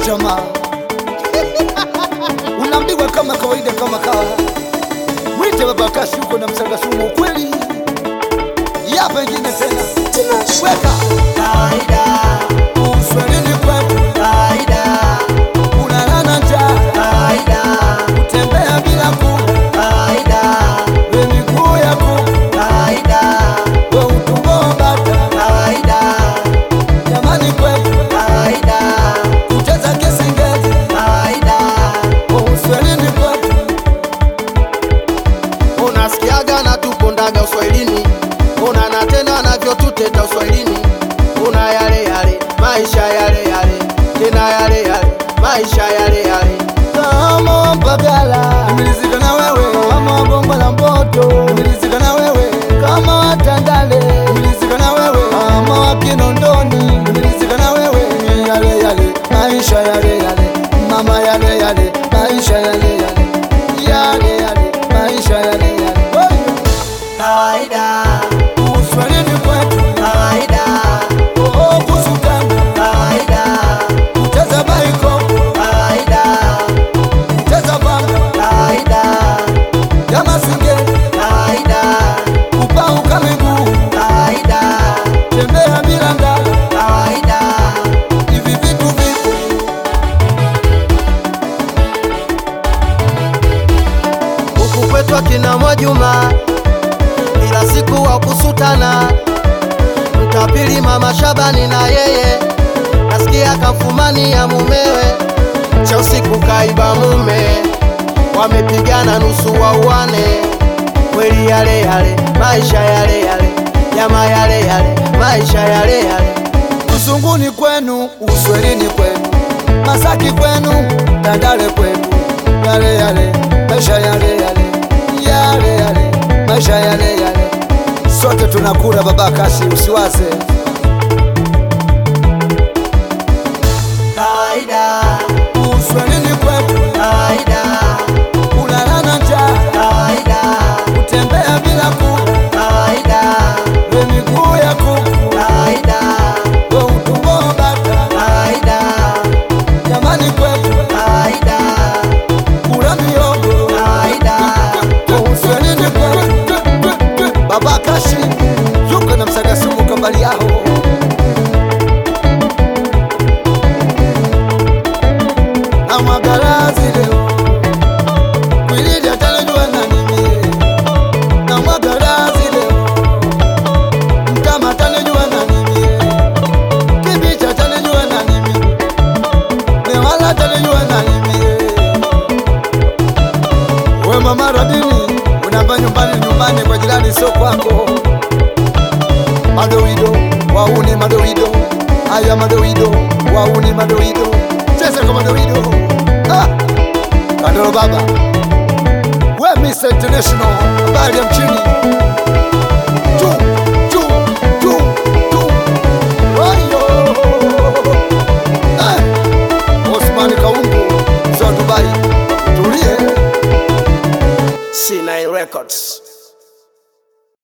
jamaa. Unaambiwa kama kawaida kama kawa. Mwite baba Kashi huko na Msaga Sumu ukweli. Yapa ingine tena. Weka Kawaida uswahilini kwetu. kawaida Unalala njaa. kawaida Kutembea bila kula. kawaida We miguu ya kuku. kawaida We utumbo wa bata. kawaida Jamani kwetu. kawaida Kucheza kisingezi. kawaida. Uswahilini kwetu. Unasikiaga na tupondaga uswahilini, una na tena navyotuteta uswahilini. Una yale yale maisha yale yale tena yale yale maisha yale yale. Kama Mpagala nimelizika na wewe, kama Gongo la Mboto nimelizika na wewe, kama Watandale nimelizika na wewe, kama wa Kinondoni nimelizika na wewe. Yale yale maisha yale yale, mama yale yale maisha yale yale, yale yale maisha yale yale. Kawaida Uswahilini kwetu kawaida oh, kusutana kawaida kucheza baiko kawaida kucheza banga kawaida ya masingeli kawaida kupauka miguu kawaida tembea bila ndala. kawaida. Hivi vitu vipo Huku kwetu akina Mwajuma kila siku wa kusutana. Mtapili mama Shabani na yeye nasikia kamfumani ya mumewe, cha usiku kaiba mume, wamepigana nusu wauane. Kweli yale yale maisha yale yale, jamaa yale yale maisha yale yale. Usunguni kwenu, Uswahilini kwenu, Masaki kwenu, Tandale kwetu, yale yale maisha yale yale, yale yale maisha yale yale. Sote tunakula baba Kashi, usiwaze. Kawaida Uswahilini kwetu kawaida unalala njaa, kawaida kutembea bila kula, kawaida we miguu ya kuku, kawaida we utumbo wa bata. kawaida Jamani kwetu kawaida kula miogo kawaida. Uswahilini kwetu baba Kashi yuko na Msaga Sumu kambali yao. Na mwagalazi leo kwilili atanijua nani mie. Na mwagalazi leo Mtama atanijua nani mie. Kibicha atanijua nani mie. Newala atanijua nani mie. We mama Radini unamba nyumbani kwa jirani sio kwako. Madoido wauni madoido, aya madoido wauni madoido, cheza kwa madoido. Kandolo baba we Mr. International, habari ya mchini.